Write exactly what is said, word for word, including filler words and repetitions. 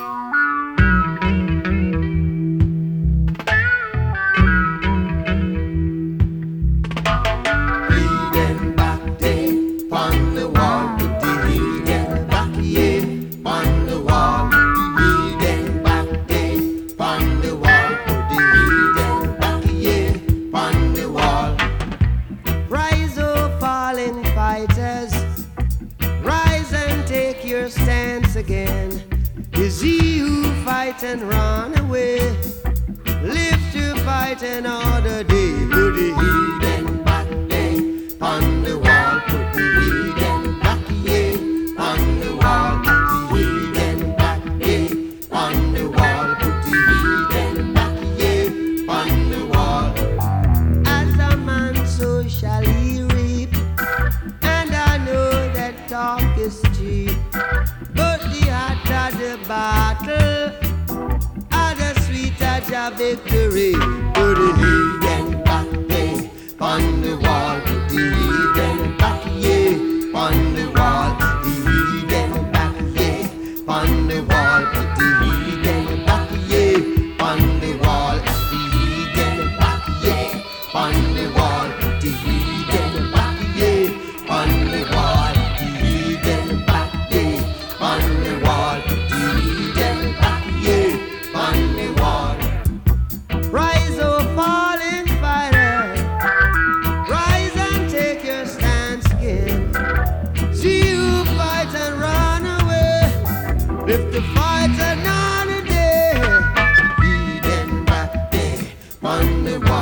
And run away, live to fight another day. Put the heathen back there on the wall. Put the heathen back here on the wall. Put the heathen back there on the wall. Put the heathen back here on the wall. As a man, so shall he reap. And I know that talk is cheap, but the hotter the battle, a victory. Put the heathen back there on the wall. Put the heathen back here on the wall. Put the heathen back here on the wall. Put the heathen back here on the wall. Put the heathen back here on the wall. Put the heathen back here on the wall. Put the heathen back here on the wall. Put the heathen back here on the wall. Rise, oh fallen fighter, rise and take your stance again. See you fight and run away, live to fight another day. Heathen back there on the wall.